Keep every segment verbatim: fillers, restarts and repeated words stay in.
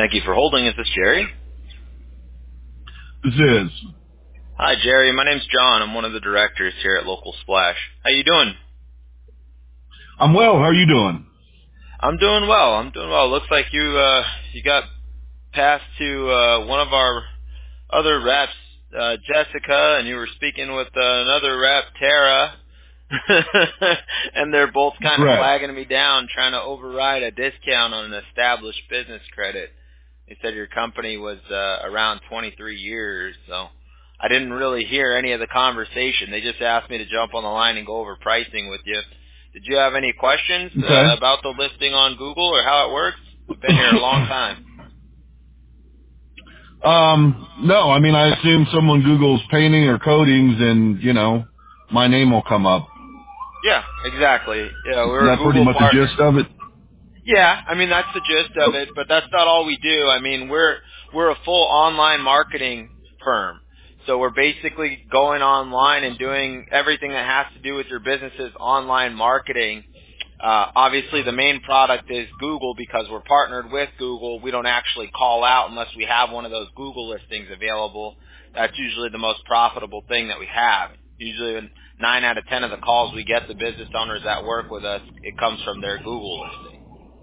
Thank you for holding. Is this Jerry? This is. Hi, Jerry. My name's John. I'm one of the directors here at Local Splash. How you doing? I'm well. How are you doing? I'm doing well. I'm doing well. Looks like you uh, you got passed to uh, one of our other reps, uh, Jessica, and you were speaking with uh, another rep, Tara, and they're both kind of Correct. flagging me down, trying to override a discount on an established business credit. They said your company was uh, around twenty-three years, so I didn't really hear any of the conversation. They just asked me to jump on the line and go over pricing with you. Did you have any questions uh, Okay. about the listing on Google or how it works? We've been here a long time. um, no, I mean, I assume someone Googles painting or coatings and, you know, my name will come up. Yeah, exactly. Yeah, Is we're a that pretty Google much the partner. gist of it? Yeah, I mean that's the gist of it, but that's not all we do. I mean we're we're a full online marketing firm, so we're basically going online and doing everything that has to do with your business's online marketing. Uh, obviously, the main product is Google because we're partnered with Google. We don't actually call out unless we have one of those Google listings available. That's usually the most profitable thing that we have. Usually, in nine out of ten of the calls we get, the business owners that work with us, it comes from their Google listing.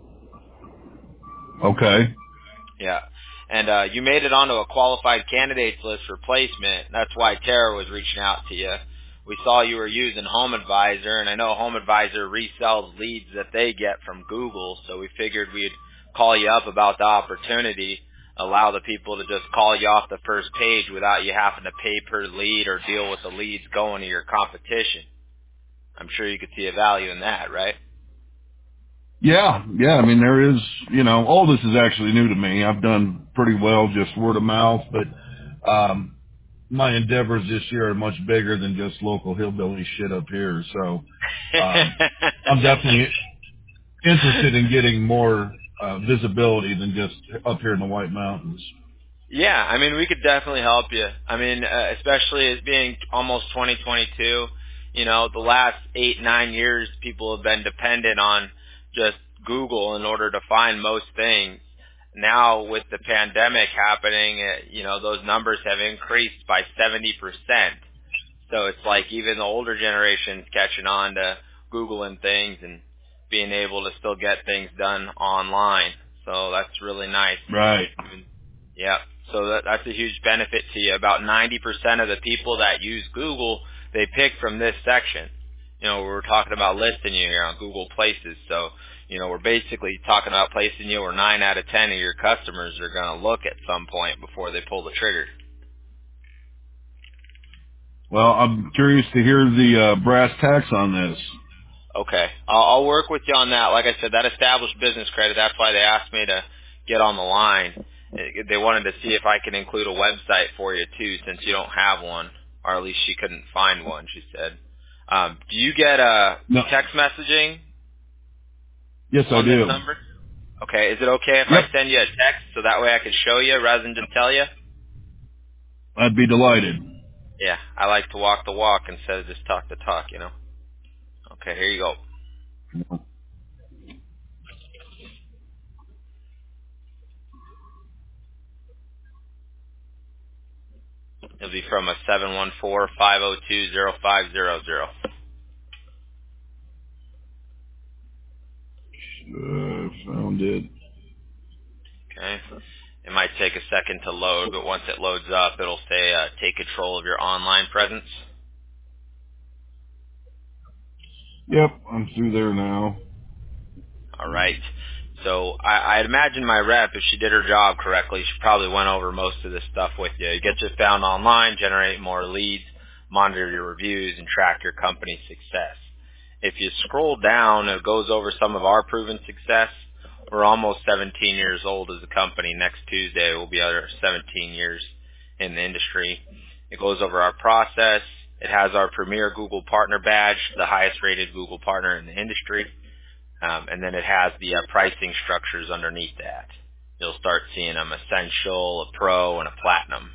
Okay. Yeah. And uh, you made it onto a qualified candidates list for placement. That's why Tara was reaching out to you. We saw you were using Home Advisor, and I know Home Advisor resells leads that they get from Google, so we figured we'd call you up about the opportunity, allow the people to just call you off the first page without you having to pay per lead or deal with the leads going to your competition. I'm sure you could see a value in that, right? Yeah, yeah, I mean, there is, you know, all this is actually new to me. I've done pretty well just word of mouth, but um, my endeavors this year are much bigger than just local hillbilly shit up here. So um, I'm definitely interested in getting more uh, visibility than just up here in the White Mountains. Yeah, I mean, we could definitely help you. I mean, uh, especially as being almost twenty twenty-two, you know, the last eight, nine years, people have been dependent on just Google in order to find most things. Now, with the pandemic happening, uh, you know, those numbers have increased by seventy percent. So it's like even the older generation's catching on to Googling things and being able to still get things done online. So that's really nice. Right. Yeah. So that, that's a huge benefit to you. About ninety percent of the people that use Google, they pick from this section. You know, we're talking about listing you here on Google Places. So, you know, we're basically talking about placing you where nine out of ten of your customers are going to look at some point before they pull the trigger. Well, I'm curious to hear the uh, brass tacks on this. Okay. I'll, I'll work with you on that. Like I said, that established business credit, that's why they asked me to get on the line. Eh, They wanted to see if I could include a website for you, too, since you don't have one, or at least she couldn't find one, she said. Um, do you get uh, No. text messaging Yes, I on this do. number? Okay. Is it okay if I Yep. send you a text so that way I can show you rather than just tell you? I'd be delighted. Yeah. I like to walk the walk instead of just talk the talk, you know? Okay, here you go. It'll be from a seven one four, five oh two, oh five zero zero. Uh, found it. Okay. It might take a second to load, but once it loads up, it'll say uh, take control of your online presence. Yep, I'm through there now. All right. So I, I'd imagine my rep, if she did her job correctly, she probably went over most of this stuff with you. You get you found online, generate more leads, monitor your reviews, and track your company's success. If you scroll down, it goes over some of our proven success. We're almost seventeen years old as a company. Next Tuesday, we'll be our seventeen years in the industry. It goes over our process. It has our premier Google partner badge, the highest rated Google partner in the industry. Um, and then it has the uh, pricing structures underneath that. You'll start seeing them essential, a pro, and a platinum.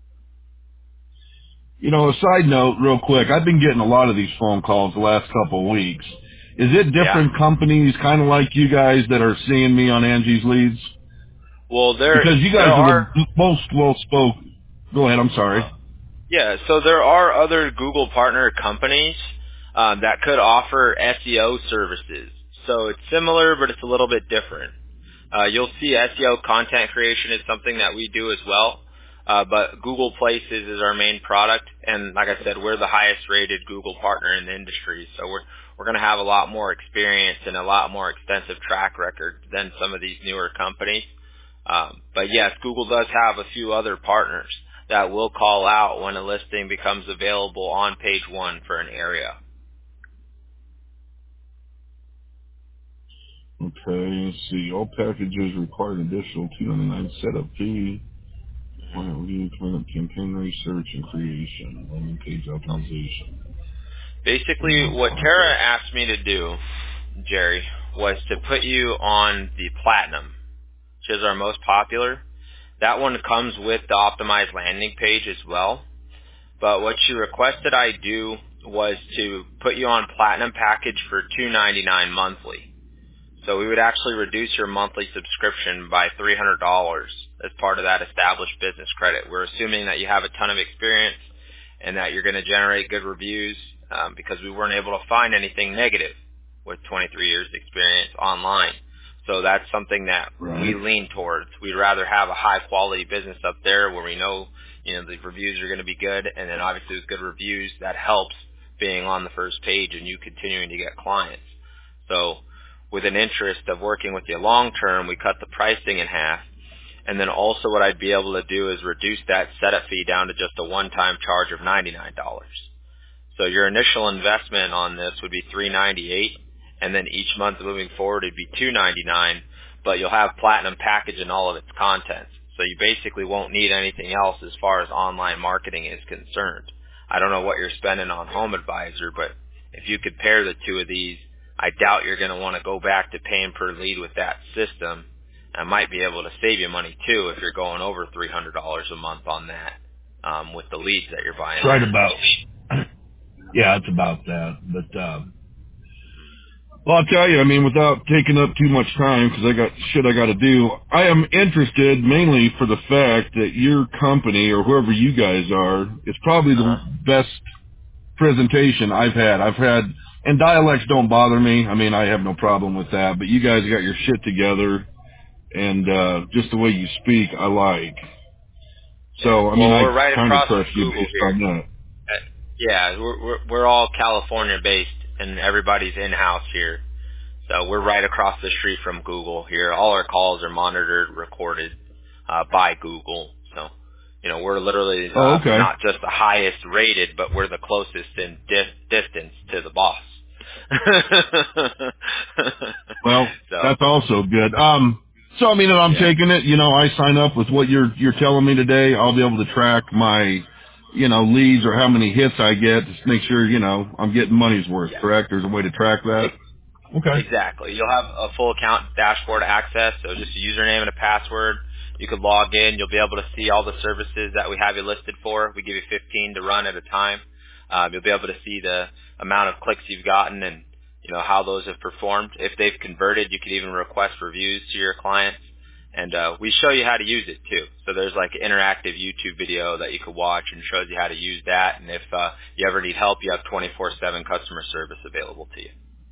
You know, a side note, real quick, I've been getting a lot of these phone calls the last couple of weeks. Is it Yeah. different companies, kind of like you guys, that are seeing me on Angie's Leads? Well, there Because you there guys are the are most well spoke. Go ahead. I'm sorry. yeah. So there are other Google partner companies um, that could offer S E O services. So it's similar, but it's a little bit different. Uh, you'll see S E O content creation is something that we do as well. Uh, but Google Places is our main product, and like I said, we're the highest rated Google partner in the industry. So we're we're going to have a lot more experience and a lot more extensive track record than some of these newer companies. Um, but yes, Google does have a few other partners that will call out when a listing becomes available on page one for an area. Okay, let's see. All packages require an additional two ninety-nine setup fee. Client review, client campaign research and creation, landing page optimization. Basically, Premium what content. Tara asked me to do, Jerry, was to put you on the Platinum, which is our most popular. That one comes with the optimized landing page as well. But what she requested I do was to put you on Platinum package for two ninety-nine monthly. So we would actually reduce your monthly subscription by three hundred dollars as part of that established business credit. We're assuming that you have a ton of experience and that you're going to generate good reviews um, because we weren't able to find anything negative with twenty-three years experience online. So that's something that we Right. lean towards. We'd rather have a high quality business up there where we know, you know, the reviews are going to be good, and then obviously with good reviews that helps being on the first page and you continuing to get clients. So with an interest of working with you long term, we cut the pricing in half. And then also what I'd be able to do is reduce that setup fee down to just a one-time charge of ninety-nine dollars. So your initial investment on this would be three ninety-eight, and then each month moving forward it'd be two ninety-nine, but you'll have Platinum package and all of its contents. So you basically won't need anything else as far as online marketing is concerned. I don't know what you're spending on Home Advisor, but if you could pair the two of these, I doubt you're going to want to go back to paying per lead with that system. I might be able to save you money too if you're going over three hundred dollars a month on that um, with the leads that you're buying It's right there. about. Yeah, it's about that. But um, well, I'll tell you. I mean, without taking up too much time, because I got shit I got to do. I am interested mainly for the fact that your company or whoever you guys are is probably the Uh-huh. best presentation I've had. I've had, and dialects don't bother me. I mean, I have no problem with that. But you guys got your shit together, and uh, just the way you speak, I like. Yeah. So, I mean, Well, I we're right kind of across trust from you Google based here. on that. Uh, Yeah, we're we're, we're all California based, and everybody's in house here. So we're right across the street from Google here. All our calls are monitored, recorded uh, by Google. So, you know, we're literally Oh, uh, okay. not just the highest rated, but we're the closest in di- distance to the boss. Well, So, that's also good. Um, so I mean, if I'm yeah, taking it, you know, I sign up with what you're you're telling me today. I'll be able to track my, you know, leads or how many hits I get to make sure, you know, I'm getting money's worth. yeah. Correct? There's a way to track that. Okay. Exactly. You'll have a full account dashboard access, so just a username and a password. You could log in. You'll be able to see all the services that we have you listed for. We give you fifteen to run at a time. Um, you'll be able to see the amount of clicks you've gotten and you know how those have performed. If they've converted, you could even request reviews to your clients. And uh, we show you how to use it too. So there's like an interactive YouTube video that you could watch and shows you how to use that. And if uh, you ever need help, you have twenty-four seven customer service available to you.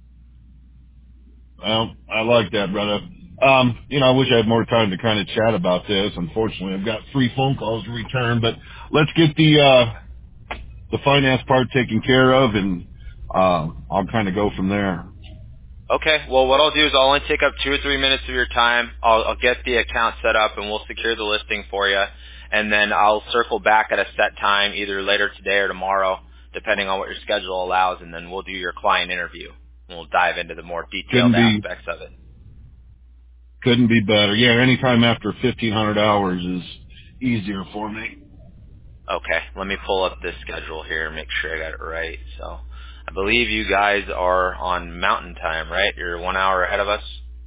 Well, I like that, brother. Um, you know, I wish I had more time to kind of chat about this. Unfortunately, I've got three phone calls to return, but let's get the uh, the finance part taken care of, and uh, I'll kind of go from there. Okay. Well, what I'll do is I'll only take up two or three minutes of your time. I'll, I'll get the account set up, and we'll secure the listing for you. And then I'll circle back at a set time, either later today or tomorrow, depending on what your schedule allows, and then we'll do your client interview. And we'll dive into the more detailed Couldn't be aspects of it. couldn't be better. Yeah, anytime after fifteen hundred hours is easier for me. Okay. Let me pull up this schedule here and make sure I got it right. So I believe you guys are on Mountain Time, right? You're one hour ahead of us?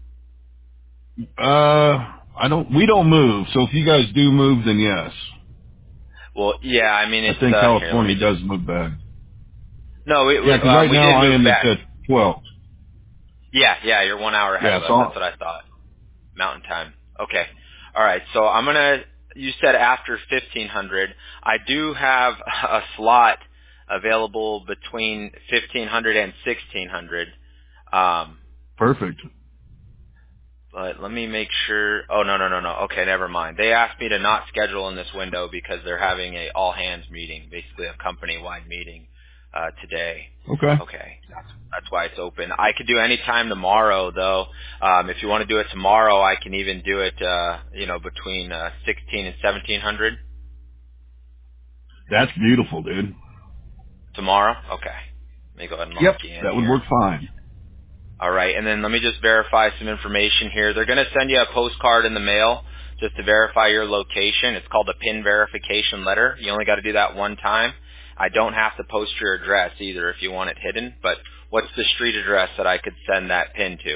Uh, I don't. We don't move. So if you guys do move, then yes. Well, yeah, I mean, I it's, think uh, here, let me California just, does move back. no, we, Yeah, we, 'cause um, right we now did I move am at back. uh, twelve. Yeah, yeah, you're one hour ahead Yeah, of us. so That's what I thought. Mountain time. Okay. All right, so I'm gonna. You said after fifteen hundred. I do have a slot available between fifteen hundred and sixteen hundred. Um, Perfect. but let me make sure. Oh no no no no. Okay, never mind. They asked me to not schedule in this window because they're having a all hands meeting, basically a company wide meeting uh, today. Okay. Okay, that's that's why it's open. I could do any time tomorrow though. Um, if you want to do it tomorrow, I can even do it. Uh, you know, between uh, sixteen and seventeen hundred That's beautiful, dude. tomorrow. Okay, let me go ahead and lock Yep, you in that would here. work fine. All right, and then let me just verify some information here. They're going to send you a postcard in the mail just to verify your location. It's called a PIN verification letter. You only got to do that one time. I don't have to post your address either if you want it hidden, but what's the street address that I could send that PIN to?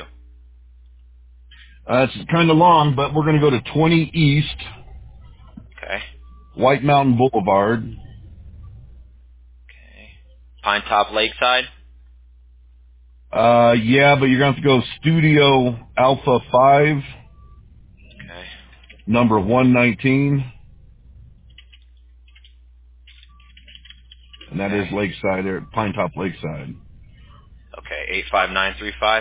Uh, it's kind of long, but we're going to go to twenty East Okay. White Mountain Boulevard. Okay. Pine Top Lakeside? Uh, yeah, but you're going to have to go Studio Alpha five, Okay. number one nineteen, and that is Okay. Lakeside, there, Pine Top Lakeside. Okay. eight five nine three five?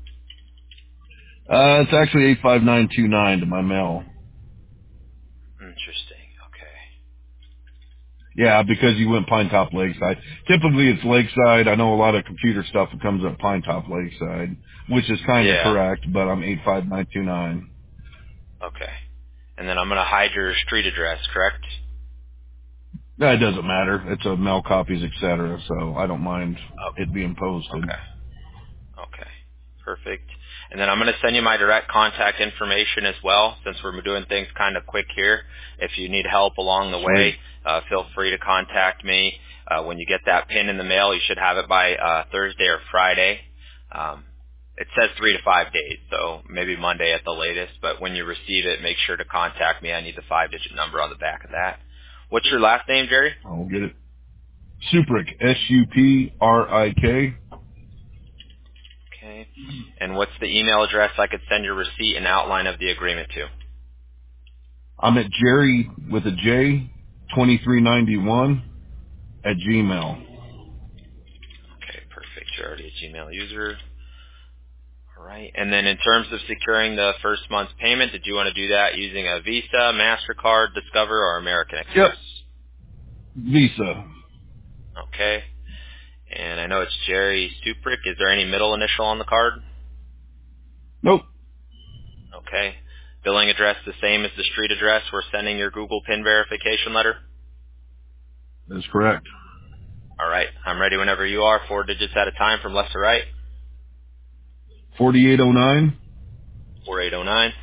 Uh, it's actually eight five nine two nine to my mail. Interesting. Okay. Yeah, because you went Pine Top Lakeside. Typically it's Lakeside. I know a lot of computer stuff that comes up Pine Top Lakeside, which is kind of Yeah. correct, but I'm eight five nine two nine. Okay. And then I'm going to hide your street address, correct? That doesn't matter. It's a mail copies, et cetera, so I don't mind Oh, it being posted. okay. Okay. Perfect. And then I'm going to send you my direct contact information as well, since we're doing things kind of quick here. If you need help along the way, Sweet. uh, feel free to contact me. Uh, when you get that pin in the mail, you should have it by uh, Thursday or Friday. Um, it says three to five days, so maybe Monday at the latest. But when you receive it, make sure to contact me. I need the five-digit number on the back of that. What's your last name, Jerry? I'll get it. Suprik, S U P R I K. Okay. And what's the email address I could send your receipt and outline of the agreement to? I'm at Jerry with a J, twenty-three ninety-one at Gmail. Okay, perfect. You're already a Gmail user. All right. And then in terms of securing the first month's payment, did you want to do that using a Visa, MasterCard, Discover, or American Yep. Express? Visa. Okay. And I know it's Jerry Suprik. Is there any middle initial on the card? Nope. Okay. Billing address the same as the street address we're sending your Google PIN verification letter? That's correct. All right. I'm ready whenever you are. Four digits at a time from left to right. forty-eight oh nine, four eight zero nine,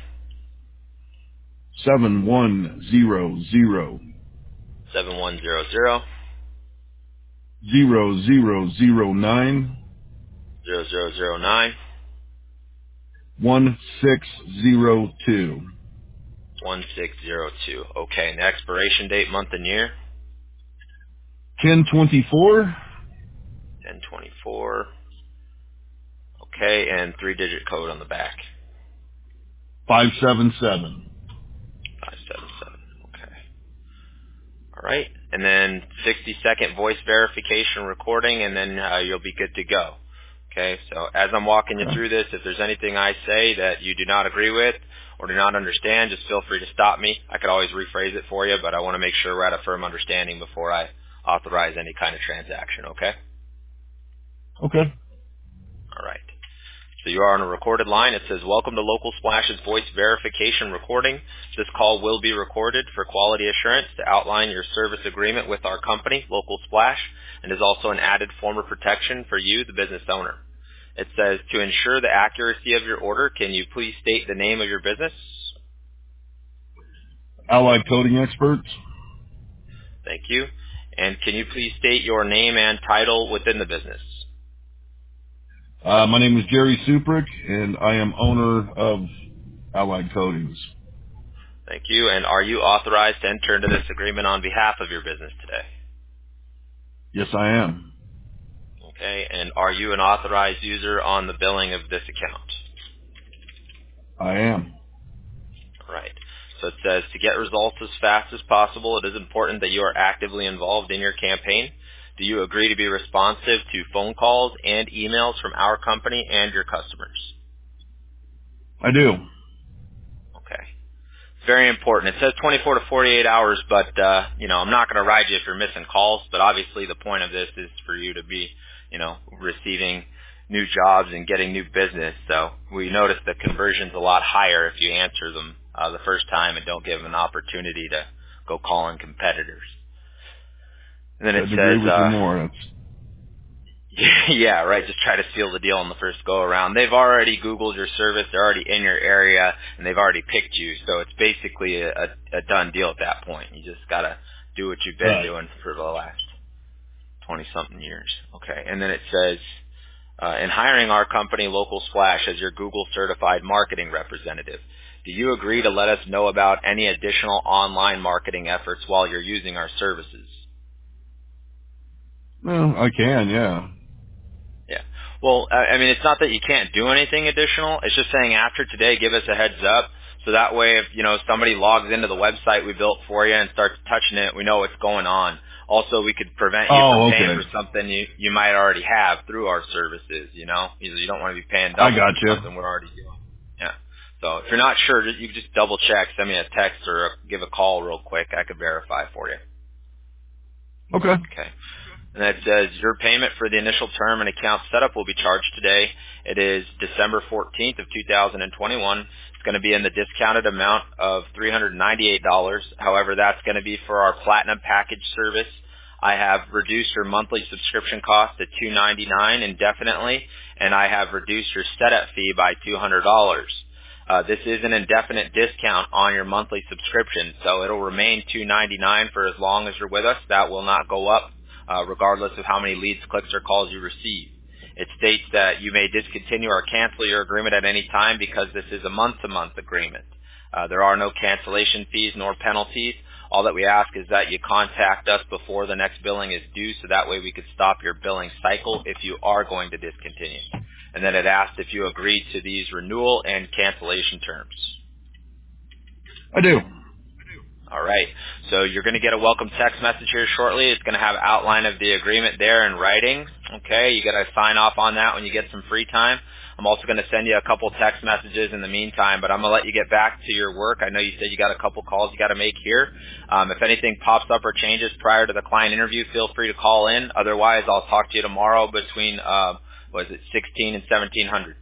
seven one zero zero, seven one zero zero, zero zero zero nine, zero zero zero nine, one six zero two. one six zero two. Okay. And the expiration date, month and year? ten twenty-four, ten twenty-four. Okay, and three-digit code on the back. five seven seven. five seven seven. Okay. All right. And then sixty-second voice verification recording, and then uh, you'll be good to go. Okay, so as I'm walking you Okay. through this, if there's anything I say that you do not agree with or do not understand, just feel free to stop me. I could always rephrase it for you, but I want to make sure we're at a firm understanding before I authorize any kind of transaction, okay? Okay. All right. So you are on a recorded line. It says, welcome to Local Splash's voice verification recording. This call will be recorded for quality assurance to outline your service agreement with our company, Local Splash, and is also an added form of protection for you, the business owner. It says, to ensure the accuracy of your order, can you please state the name of your business? Allied Coding Experts. Thank you. And can you please state your name and title within the business? Uh, my name is Jerry Suprik, and I am owner of Allied Coatings. Thank you. And are you authorized to enter into this agreement on behalf of your business today? Yes, I am. Okay. And are you an authorized user on the billing of this account? I am. All right. So it says, to get results as fast as possible, it is important that you are actively involved in your campaign. Do you agree to be responsive to phone calls and emails from our company and your customers? I do. Okay. Very important. It says twenty-four to forty-eight hours, but, uh, you know, I'm not going to ride you if you're missing calls, but obviously the point of this is for you to be, you know, receiving new jobs and getting new business. So we notice the conversion's a lot higher if you answer them uh, the first time and don't give them an opportunity to go calling competitors. And then it Couldn't agree says, with you uh, more. That's, yeah, right. Just try to seal the deal on the first go around. They've already Googled your service. They're already in your area, and they've already picked you. So it's basically a, a, a done deal at that point. You just gotta do what you've been right. doing for the last twenty something years. Okay. And then it says, uh, in hiring our company, Local Splash, as your Google certified marketing representative, do you agree to let us know about any additional online marketing efforts while you're using our services? Well, I can, yeah. Yeah. Well, I I mean, it's not that you can't do anything additional. It's just saying after today, give us a heads up. So that way, if, you know, somebody logs into the website we built for you and starts touching it, we know what's going on. Also, we could prevent you from Oh, paying okay. for something you, you might already have through our services, you know? You you don't want to be paying I double got for you. something we're already doing. Yeah. So if you're not sure, you can just double check, send me a text or a, give a call real quick. I could verify for you. Okay. Okay. And that says your payment for the initial term and account setup will be charged today. It is December fourteenth of two thousand twenty-one. It's going to be in the discounted amount of three hundred ninety-eight dollars. However, that's going to be for our platinum package service. I have reduced your monthly subscription cost to two hundred ninety-nine dollars indefinitely, and I have reduced your setup fee by two hundred dollars. Uh, this is an indefinite discount on your monthly subscription, so it'll remain two hundred ninety-nine dollars for as long as you're with us. That will not go up, uh, regardless of how many leads, clicks, or calls you receive. It states that you may discontinue or cancel your agreement at any time because this is a month-to-month agreement. Uh, there are no cancellation fees nor penalties. All that we ask is that you contact us before the next billing is due, so that way we could stop your billing cycle if you are going to discontinue. And then it asked if you agreed to these renewal and cancellation terms. I do. All right. So you're going to get a welcome text message here shortly. It's going to have outline of the agreement there in writing. Okay. You got to sign off on that when you get some free time. I'm also going to send you a couple text messages in the meantime, but I'm going to let you get back to your work. I know you said you got a couple calls you got to make here. Um, if anything pops up or changes prior to the client interview, feel free to call in. Otherwise, I'll talk to you tomorrow between, uh, what is it, sixteen and seventeen hundred.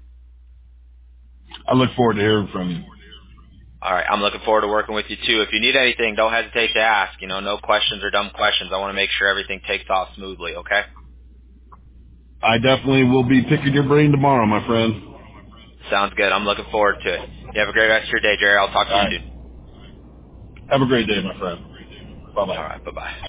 I look forward to hearing from you. All right. I'm looking forward to working with you, too. If you need anything, don't hesitate to ask. You know, no questions or dumb questions. I want to make sure everything takes off smoothly, okay? I definitely will be picking your brain tomorrow, my friend. Sounds good. I'm looking forward to it. You have a great rest of your day, Jerry. I'll talk to All you right. soon. Have a great day, my friend. All Bye-bye. right. Bye-bye.